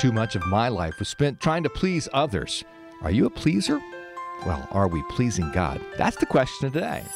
too much of my life was spent trying to please others. Are you a pleaser? Well, are we pleasing God? That's the question today.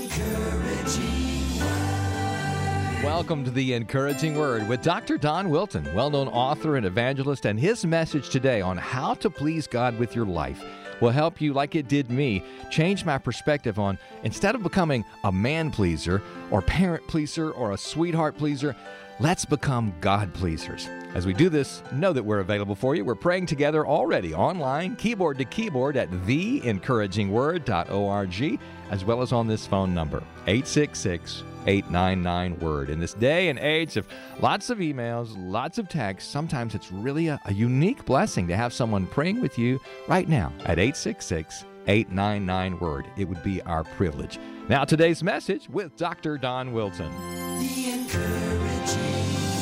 Welcome to The Encouraging Word with Dr. Don Wilton, well-known author and evangelist, and his message today on how to please God with your life will help you, like it did me, change my perspective on, instead of becoming a man pleaser or parent pleaser or a sweetheart pleaser, let's become God pleasers. As we do this, know that we're available for you. We're praying together already online, keyboard to keyboard at theencouragingword.org, as well as on this phone number, 866-899-WORD. In this day and age of lots of emails, lots of texts, sometimes it's really a unique blessing to have someone praying with you right now at 866-899-WORD. It would be our privilege. Now, today's message with Dr. Don Wilton. The Encouraging Word.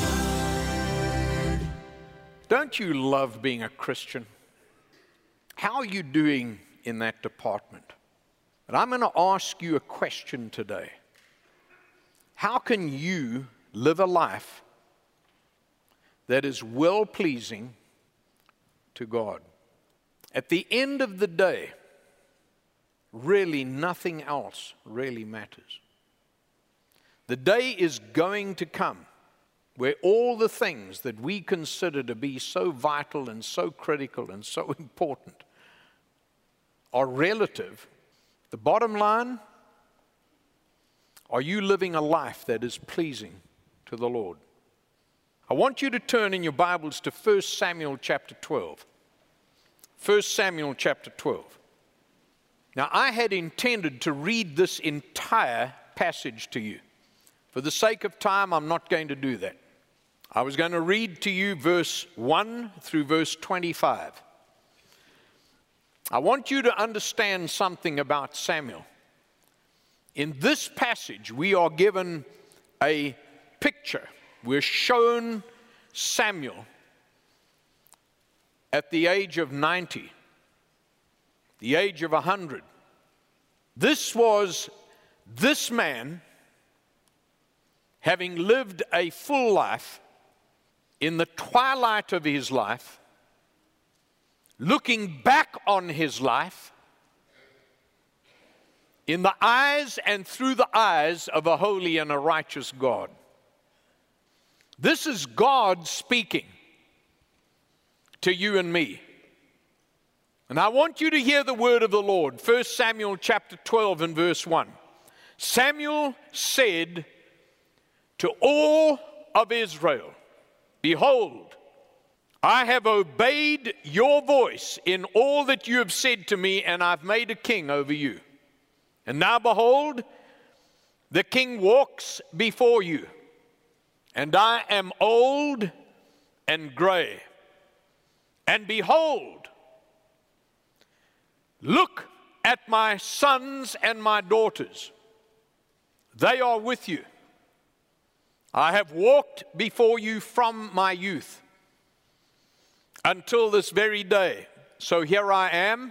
Don't you love being a Christian? How are you doing in that department? But I'm going to ask you a question today. How can you live a life that is well-pleasing to God? At the end of the day, really nothing else really matters. The day is going to come where all the things that we consider to be so vital and so critical and so important are relative. The bottom line, are you living a life that is pleasing to the Lord? I want you to turn in your Bibles to 1 Samuel chapter 12. 1 Samuel chapter 12. Now, I had intended to read this entire passage to you. For the sake of time, I'm not going to do that. I was going to read to you verse 1 through verse 25. I want you to understand something about Samuel. In this passage, we are given a picture. We're shown Samuel at the age of 90, the age of 100. This was this man, having lived a full life, in the twilight of his life, looking back on his life in the eyes and through the eyes of a holy and a righteous God. This is God speaking to you and me. And I want you to hear the word of the Lord. 1 Samuel chapter 12 and verse 1. Samuel said to all of Israel, "Behold, I have obeyed your voice in all that you have said to me, and I've made a king over you. And now behold, the king walks before you, and I am old and gray. And behold, look at my sons and my daughters. They are with you. I have walked before you from my youth until this very day. So here I am.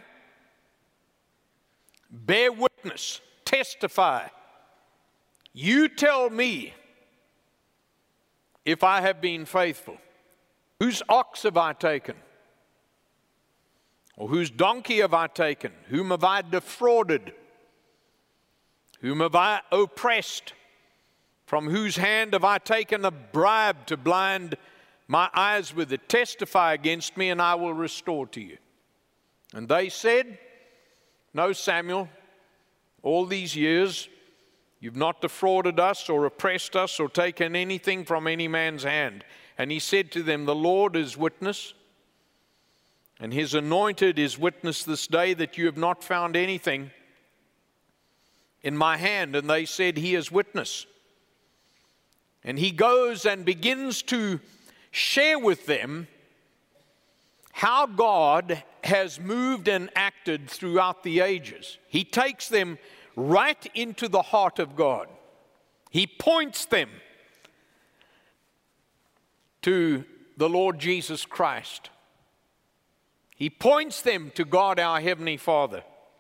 Bear witness, testify. You tell me if I have been faithful. Whose ox have I taken? Or whose donkey have I taken? Whom have I defrauded? Whom have I oppressed? From whose hand have I taken a bribe to blind my eyes with it? Testify against me, and I will restore to you." And they said, "No, Samuel, all these years you've not defrauded us or oppressed us or taken anything from any man's hand." And he said to them, "The Lord is witness, and his anointed is witness this day that you have not found anything in my hand." And they said, "He is witness." And he goes and begins to share with them how God has moved and acted throughout the ages. He takes them right into the heart of God. He points them to the Lord Jesus Christ. He points them to God, our Heavenly Father.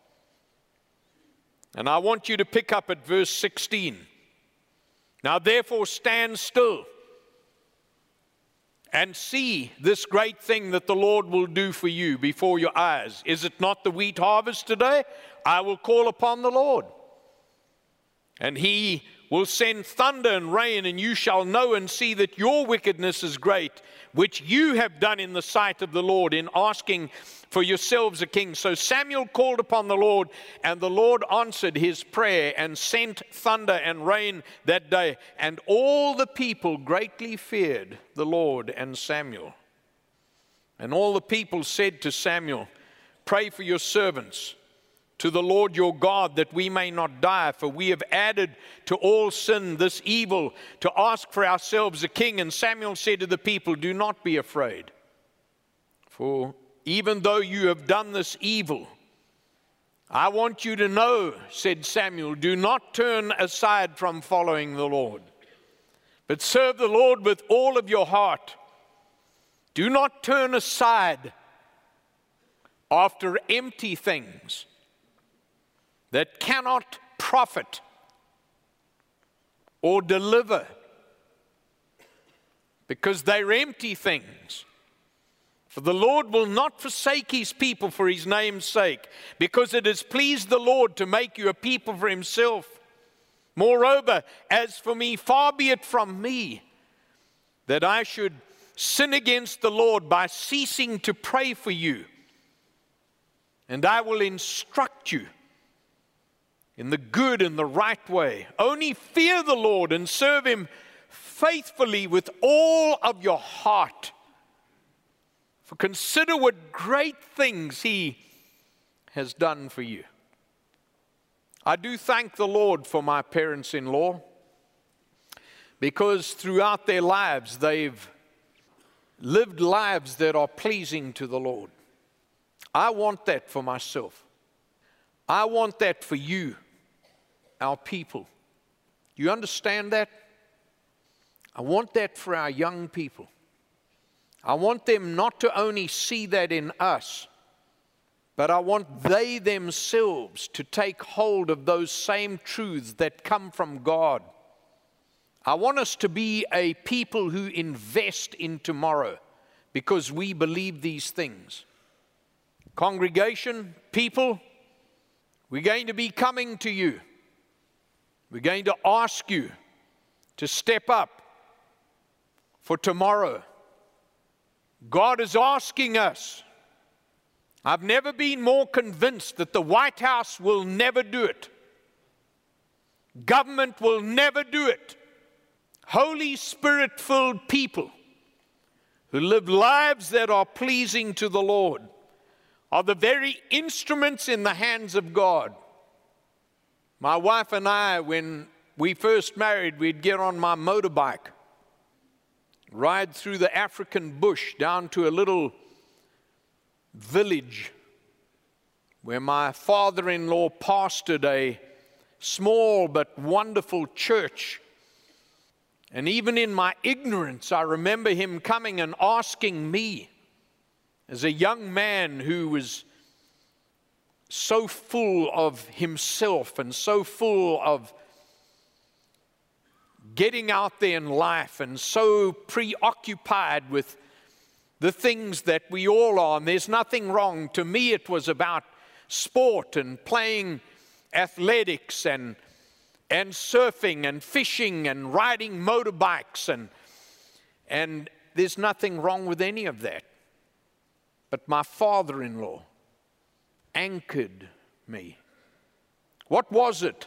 And I want you to pick up at verse 16. "Now therefore stand still and see this great thing that the Lord will do for you before your eyes. Is it not the wheat harvest today? I will call upon the Lord, and he will send thunder and rain, and you shall know and see that your wickedness is great, which you have done in the sight of the Lord in asking for yourselves a king. So Samuel called upon the Lord, and the Lord answered his prayer and sent thunder and rain that day. And all the people greatly feared the Lord and Samuel. And all the people said to Samuel, pray for your servants to the Lord your God, that we may not die, for we have added to all sin this evil, to ask for ourselves a king. And Samuel said to the people, do not be afraid, for even though you have done this evil, I want you to know, said Samuel, do not turn aside from following the Lord, but serve the Lord with all of your heart. Do not turn aside after empty things that cannot profit or deliver, because they're empty things. For the Lord will not forsake his people for his name's sake, because it has pleased the Lord to make you a people for himself. Moreover, as for me, far be it from me that I should sin against the Lord by ceasing to pray for you. And I will instruct you in the good and the right way. Only fear the Lord and serve him faithfully with all of your heart. For consider what great things he has done for you. I do thank the Lord for my parents-in-law, because throughout their lives they've lived lives that are pleasing to the Lord. I want that for myself. I want that for you, our people. Do you understand that? I want that for our young people. I want them not to only see that in us, but I want they themselves to take hold of those same truths that come from God. I want us to be a people who invest in tomorrow because we believe these things. Congregation, people, we're going to be coming to you. We're going to ask you to step up for tomorrow. God is asking us. I've never been more convinced that the White House will never do it. Government will never do it. Holy Spirit-filled people who live lives that are pleasing to the Lord are the very instruments in the hands of God. My wife and I, when we first married, we'd get on my motorbike, ride through the African bush down to a little village where my father-in-law pastored a small but wonderful church. And even in my ignorance, I remember him coming and asking me, as a young man who was so full of himself and so full of getting out there in life and so preoccupied with the things that we all are, and there's nothing wrong. To me, it was about sport and playing athletics and surfing and fishing and riding motorbikes, and there's nothing wrong with any of that. But my father-in-law anchored me. What was it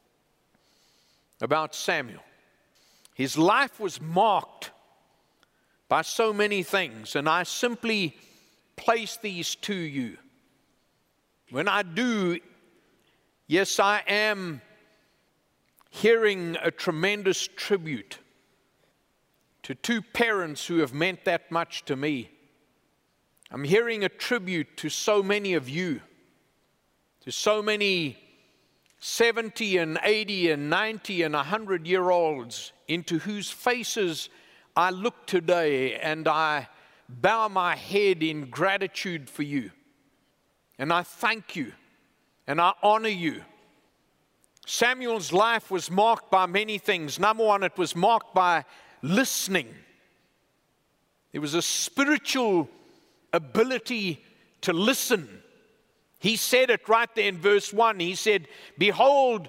about Samuel? His life was marked by so many things, and I simply place these to you. When I do, yes, I am hearing a tremendous tribute to two parents who have meant that much to me. I'm hearing a tribute to so many of you, to so many 70 and 80 and 90 and 100-year-olds into whose faces I look today, and I bow my head in gratitude for you. And I thank you, and I honor you. Samuel's life was marked by many things. Number one, it was marked by listening. There was a spiritual ability to listen. He said it right there in verse 1. He said, "Behold,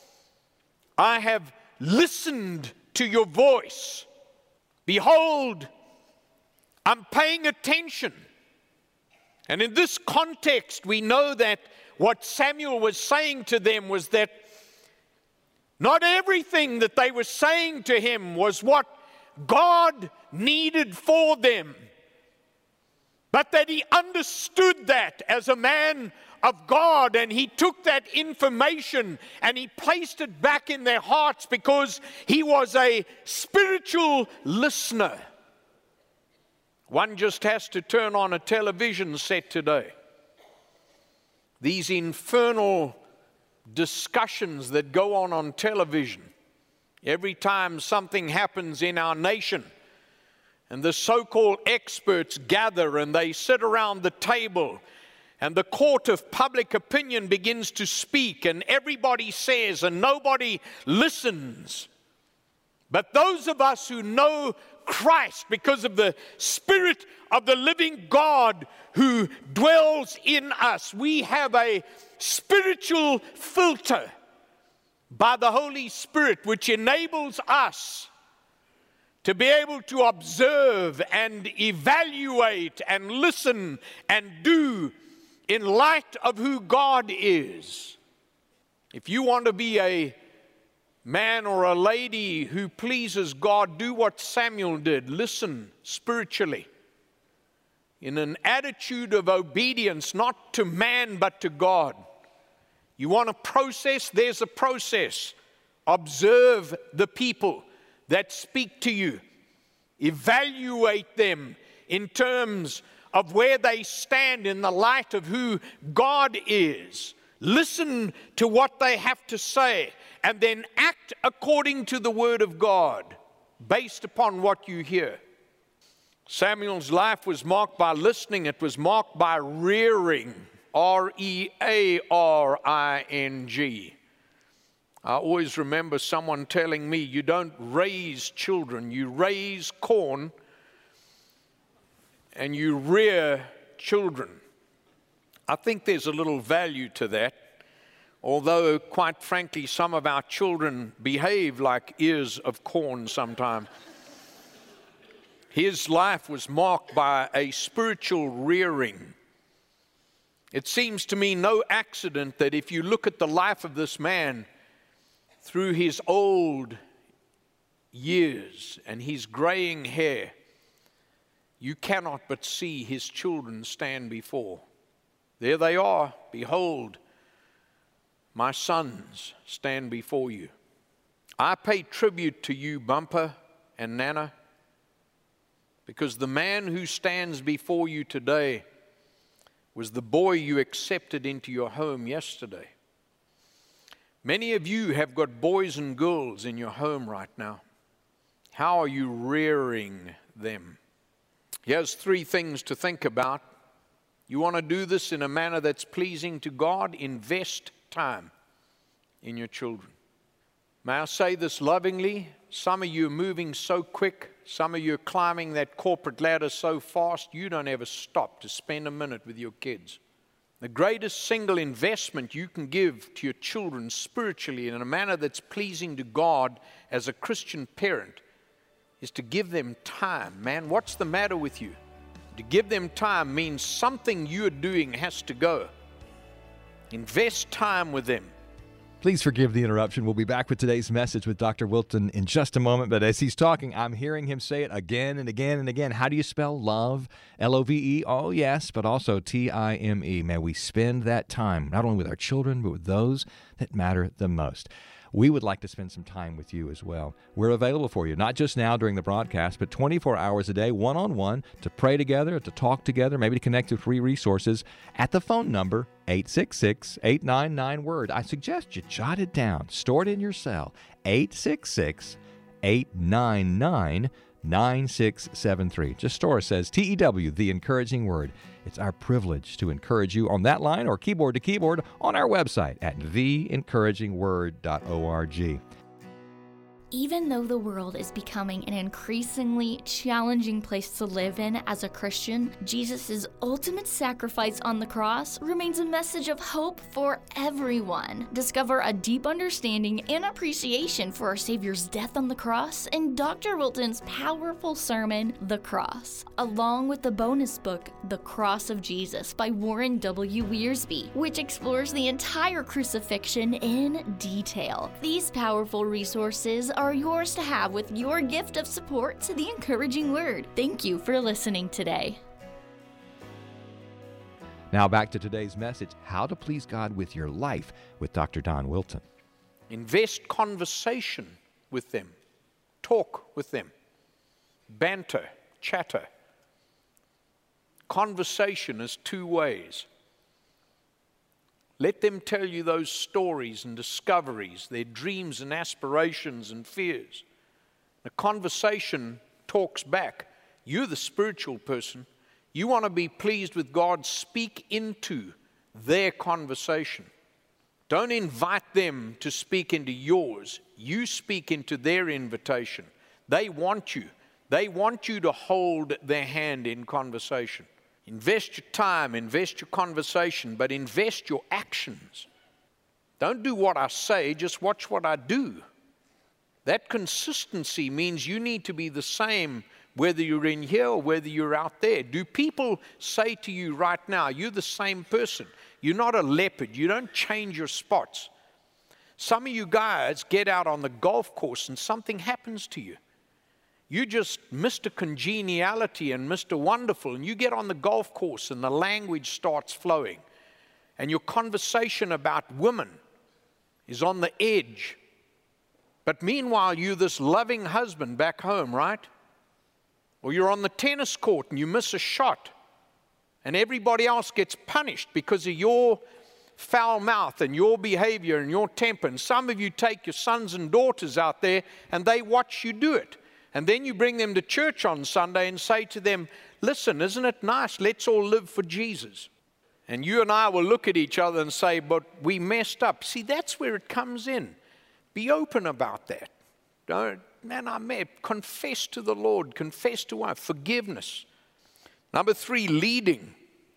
I have listened to your voice." Behold, I'm paying attention. And in this context, we know that what Samuel was saying to them was that not everything that they were saying to him was what God needed for them, but that he understood that as a man of God, and he took that information and he placed it back in their hearts because he was a spiritual listener. One just has to turn on a television set today. These infernal discussions that go on television. Every time something happens in our nation, and the so-called experts gather and they sit around the table, and the court of public opinion begins to speak, and everybody says and nobody listens. But those of us who know Christ, because of the Spirit of the living God who dwells in us, we have a spiritual filter by the Holy Spirit, which enables us to be able to observe and evaluate and listen and do in light of who God is. If you want to be a man or a lady who pleases God, do what Samuel did. Listen spiritually in an attitude of obedience, not to man but to God. You want a process? There's a process. Observe the people that speak to you. Evaluate them in terms of where they stand in the light of who God is. Listen to what they have to say, and then act according to the word of God, based upon what you hear. Samuel's life was marked by listening. It was marked by rearing, R-E-A-R-I-N-G. I always remember someone telling me, you don't raise children, you raise corn and you rear children. I think there's a little value to that, although quite frankly some of our children behave like ears of corn sometimes. His life was marked by a spiritual rearing. It seems to me no accident that if you look at the life of this man through his old years and his graying hair, you cannot but see his children stand before. There they are. Behold, my sons stand before you. I pay tribute to you, Bumper and Nana, because the man who stands before you today was the boy you accepted into your home yesterday. Many of you have got boys and girls in your home right now. How are you rearing them? Here's 3 things to think about. You want to do this in a manner that's pleasing to God? Invest time in your children. May I say this lovingly? Some of you are moving so quick. Some of you are climbing that corporate ladder so fast, you don't ever stop to spend a minute with your kids. The greatest single investment you can give to your children spiritually in a manner that's pleasing to God as a Christian parent is to give them time. Man, what's the matter with you? To give them time means something you're doing has to go. Invest time with them. Please forgive the interruption. We'll be back with today's message with Dr. Wilton in just a moment. But as he's talking, I'm hearing him say it again and again and again. How do you spell love? L-O-V-E? Oh, yes, but also T-I-M-E. May we spend that time, not only with our children, but with those that matter the most. We would like to spend some time with you as well. We're available for you, not just now during the broadcast, but 24 hours a day, one-on-one, to pray together, to talk together, maybe to connect to free resources at the phone number 866-899-WORD. I suggest you jot it down, store it in your cell, 866-899-9673. Just store it, says TEW, The Encouraging Word. It's our privilege to encourage you on that line or keyboard to keyboard on our website at theencouragingword.org. Even though the world is becoming an increasingly challenging place to live in as a Christian, Jesus' ultimate sacrifice on the cross remains a message of hope for everyone. Discover a deep understanding and appreciation for our Savior's death on the cross in Dr. Wilton's powerful sermon, The Cross, along with the bonus book, The Cross of Jesus by Warren W. Wiersbe, which explores the entire crucifixion in detail. These powerful resources are yours to have with your gift of support to the Encouraging Word. Thank you for listening today. Now back to today's message, How to Please God with Your Life, with Dr. Don Wilton. Invest conversation with them. Talk with them. Banter, chatter. Conversation is two ways. Let them tell you those stories and discoveries, their dreams and aspirations and fears. The conversation talks back. You're the spiritual person. You want to be pleased with God. Speak into their conversation. Don't invite them to speak into yours. You speak into their invitation. They want you. They want you to hold their hand in conversation. Invest your time, invest your conversation, but invest your actions. Don't do what I say, just watch what I do. That consistency means you need to be the same whether you're in here or whether you're out there. Do people say to you right now, you're the same person? You're not a leopard. You don't change your spots. Some of you guys get out on the golf course and something happens to you. You just Mr. Congeniality and Mr. Wonderful, and you get on the golf course and the language starts flowing, and your conversation about women is on the edge. But meanwhile, you're this loving husband back home, right? Or you're on the tennis court and you miss a shot, and everybody else gets punished because of your foul mouth and your behavior and your temper. And some of you take your sons and daughters out there and they watch you do it. And then you bring them to church on Sunday and say to them, listen, isn't it nice? Let's all live for Jesus. And you and I will look at each other and say, but we messed up. See, that's where it comes in. Be open about that. Confess to the Lord. Confess to our forgiveness. Number 3, leading.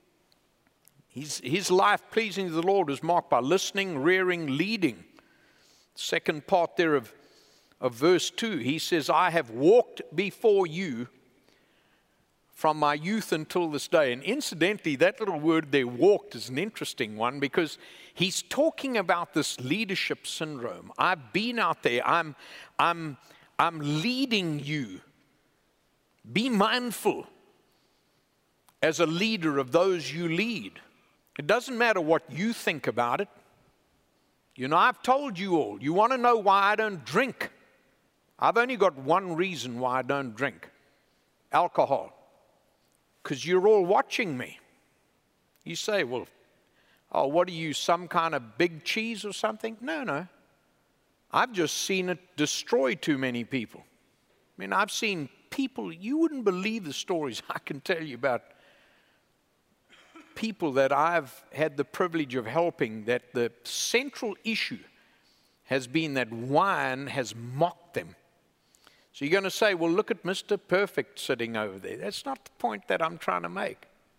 His life pleasing to the Lord was marked by listening, rearing, leading. Second part there of verse 2, he says, I have walked before you from my youth until this day. And incidentally, that little word there, walked, is an interesting one because he's talking about this leadership syndrome. I've been out there. I'm leading you. Be mindful as a leader of those you lead. It doesn't matter what you think about it. You know, I've told you all, you want to know why I don't drink? I've only got one reason why I don't drink. Alcohol. Because you're all watching me. You say, well, oh, what are you, some kind of big cheese or something? No. I've just seen it destroy too many people. I mean, I've seen people, you wouldn't believe the stories I can tell you about people that I've had the privilege of helping, that the central issue has been that wine has mocked them. So you're going to say, well, look at Mr. Perfect sitting over there. That's not the point that I'm trying to make.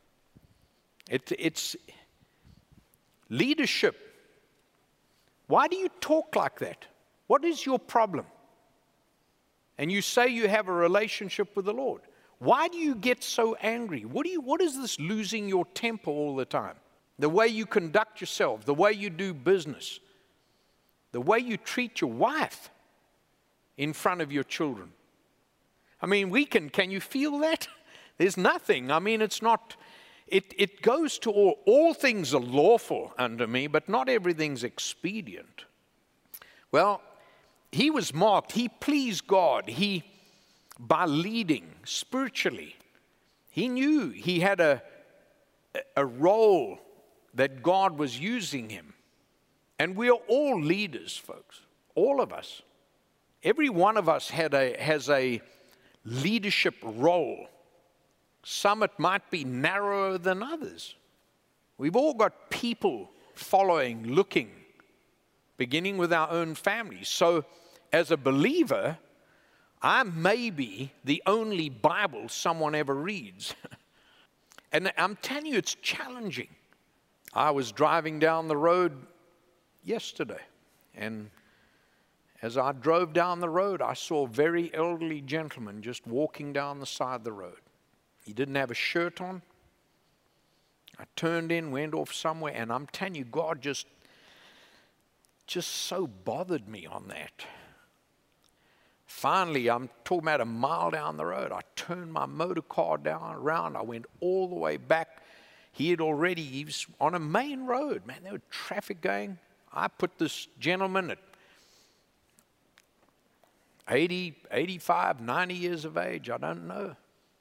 It's leadership. Why do you talk like that? What is your problem? And you say you have a relationship with the Lord. Why do you get so angry? What is this losing your temper all the time? The way you conduct yourself, the way you do business, the way you treat your wife in front of your children. I mean, can you feel that? There's nothing. I mean, it's not, it goes to all things are lawful unto me, but not everything's expedient. Well, he was marked, he pleased God, by leading spiritually. He knew he had a role that God was using him. And we are all leaders, folks, all of us. Every one of us has a leadership role. Some it might be narrower than others. We've all got people following, looking, beginning with our own families. So as a believer, I may be the only Bible someone ever reads. And I'm telling you, it's challenging. I was driving down the road yesterday, and as I drove down the road, I saw a very elderly gentleman just walking down the side of the road. He didn't have a shirt on. I turned in, went off somewhere, and I'm telling you, God just so bothered me on that. Finally, I'm talking about a mile down the road. I turned my motor car around. I went all the way back. He was on a main road. Man, there was traffic going. I put this gentleman at 80, 85, 90 years of age. I don't know.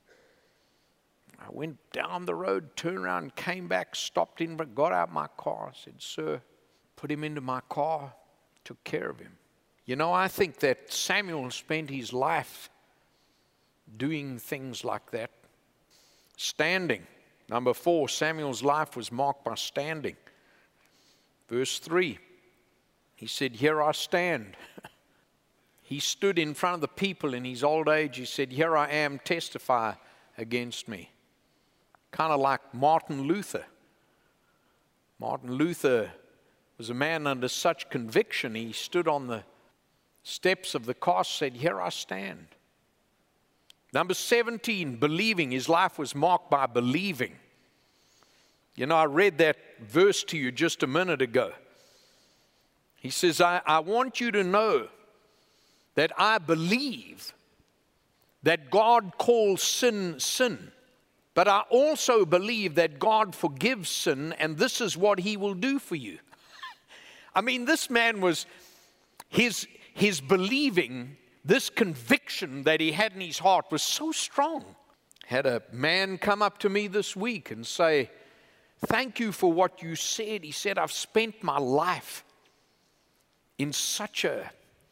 I went down the road, turned around, came back, stopped in, got out my car, said, "Sir," put him into my car, took care of him. You know, I think that Samuel spent his life doing things like that. Standing. Number 4, Samuel's life was marked by standing. Verse 3, he said, "Here I stand." He stood in front of the people in his old age. He said, "Here I am, testify against me." Kind of like Martin Luther. Martin Luther was a man under such conviction. He stood on the steps of the cross, said, "Here I stand." Number 17, believing. His life was marked by believing. You know, I read that verse to you just a minute ago. He says, I want you to know that I believe that God calls sin, sin. But I also believe that God forgives sin, and this is what he will do for you. I mean, this man was, his believing, this conviction that he had in his heart was so strong. Had a man come up to me this week and say, "Thank you for what you said." He said, "I've spent my life in such a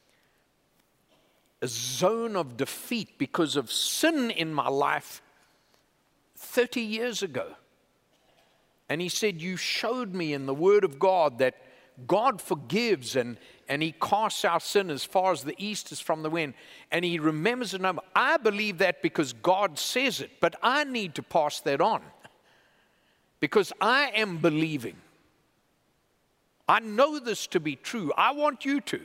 zone of defeat because of sin in my life 30 years ago. And he said, you showed me in the Word of God that God forgives and he casts our sin as far as the east is from the wind. And he remembers it. I believe that because God says it, but I need to pass that on because I am believing. I know this to be true. I want you to.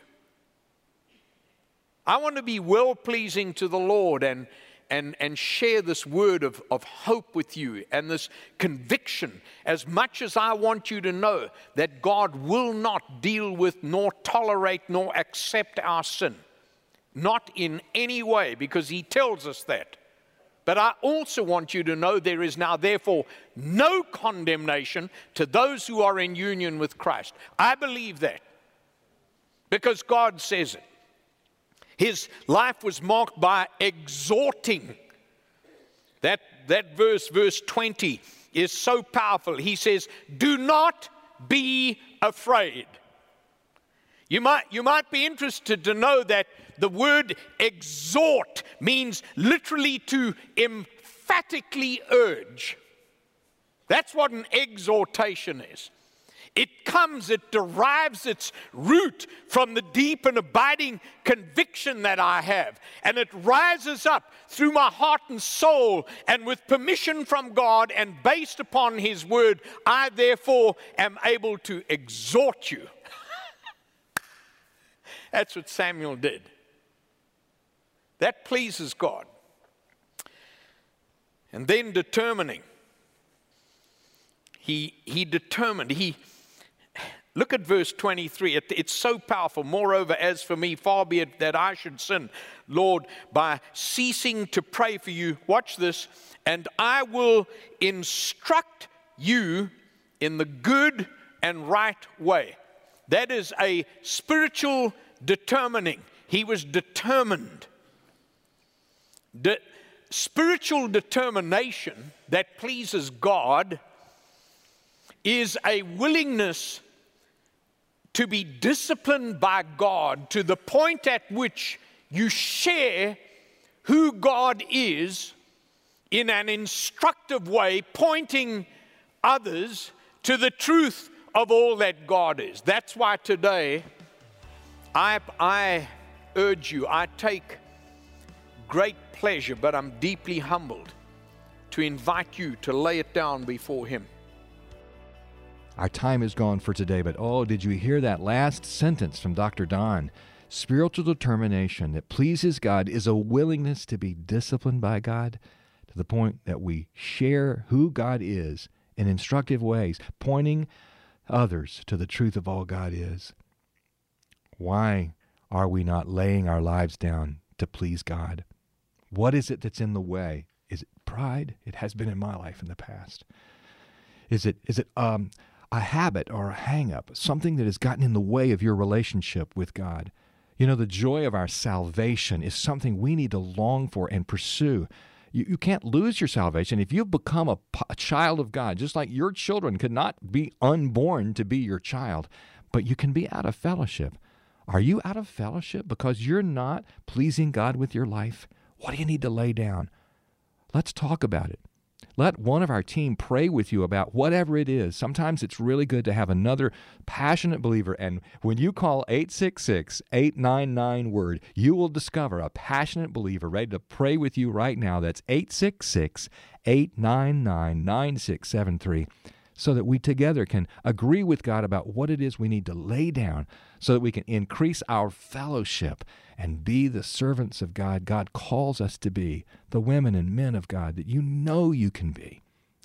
I want to be well-pleasing to the Lord and share this word of hope with you and this conviction, as much as I want you to know that God will not deal with nor tolerate nor accept our sin. Not in any way, because he tells us that. But I also want you to know there is now therefore no condemnation to those who are in union with Christ. I believe that because God says it. His life was marked by exhorting. That verse 20, is so powerful. He says, do not be afraid. You might be interested to know that the word exhort means literally to emphatically urge. That's what an exhortation is. It derives its root from the deep and abiding conviction that I have. And it rises up through my heart and soul, and with permission from God and based upon his word, I therefore am able to exhort you. That's what Samuel did. That pleases God. And then determining. He determined. Look at verse 23. It's so powerful. Moreover, as for me, far be it that I should sin, Lord, by ceasing to pray for you. Watch this. And I will instruct you in the good and right way. That is a spiritual determining. He was determined. Spiritual determination that pleases God is a willingness to be disciplined by God to the point at which you share who God is in an instructive way, pointing others to the truth of all that God is. That's why today I urge you, I take great pleasure, but I'm deeply humbled to invite you to lay it down before Him. Our time is gone for today, but oh, did you hear that last sentence from Dr. Don? Spiritual determination that pleases God is a willingness to be disciplined by God to the point that we share who God is in instructive ways, pointing others to the truth of all God is. Why are we not laying our lives down to please God? What is it that's in the way? Is it pride? It has been in my life in the past. Is it a habit or a hang-up, something that has gotten in the way of your relationship with God? You know, the joy of our salvation is something we need to long for and pursue. You can't lose your salvation. If you've become a child of God, just like your children could not be unborn to be your child, but you can be out of fellowship. Are you out of fellowship because you're not pleasing God with your life? What do you need to lay down? Let's talk about it. Let one of our team pray with you about whatever it is. Sometimes it's really good to have another passionate believer. And when you call 866-899-WORD, you will discover a passionate believer ready to pray with you right now. That's 866-899-9673. So that we together can agree with God about what it is we need to lay down so that we can increase our fellowship and be the servants of God God calls us to be, the women and men of God that you know you can be.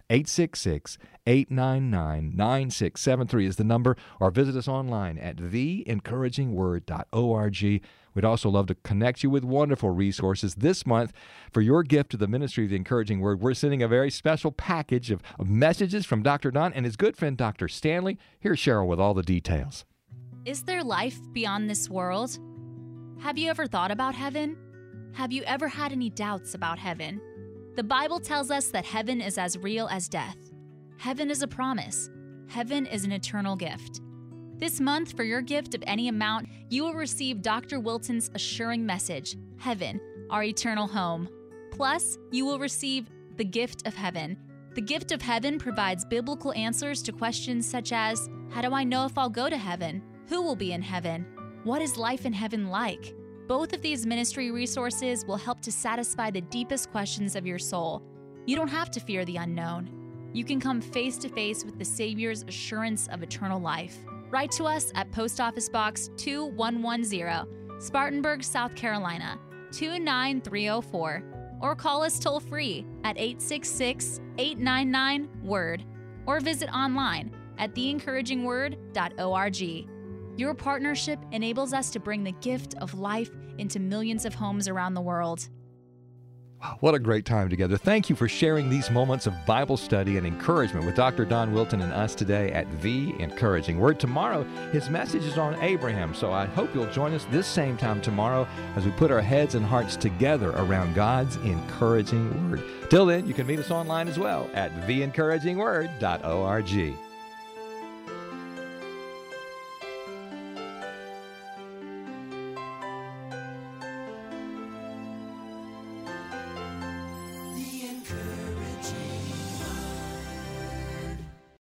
866-899-9673 is the number, or visit us online at theencouragingword.org. We'd also love to connect you with wonderful resources. This month, for your gift to the ministry of the Encouraging Word, we're sending a very special package of messages from Dr. Don and his good friend, Dr. Stanley. Here's Cheryl with all the details. Is there life beyond this world? Have you ever thought about heaven? Have you ever had any doubts about heaven? The Bible tells us that heaven is as real as death. Heaven is a promise. Heaven is an eternal gift. This month, for your gift of any amount, you will receive Dr. Wilton's assuring message, Heaven, Our Eternal Home. Plus, you will receive the gift of heaven. The gift of heaven provides biblical answers to questions such as, how do I know if I'll go to heaven? Who will be in heaven? What is life in heaven like? Both of these ministry resources will help to satisfy the deepest questions of your soul. You don't have to fear the unknown. You can come face to face with the Savior's assurance of eternal life. Write to us at Post Office Box 2110, Spartanburg, South Carolina, 29304, or call us toll-free at 866-899-WORD, or visit online at theencouragingword.org. Your partnership enables us to bring the gift of life into millions of homes around the world. Wow, what a great time together. Thank you for sharing these moments of Bible study and encouragement with Dr. Don Wilton and us today at The Encouraging Word. Tomorrow, his message is on Abraham, so I hope you'll join us this same time tomorrow as we put our heads and hearts together around God's encouraging Word. Till then, you can meet us online as well at theencouragingword.org.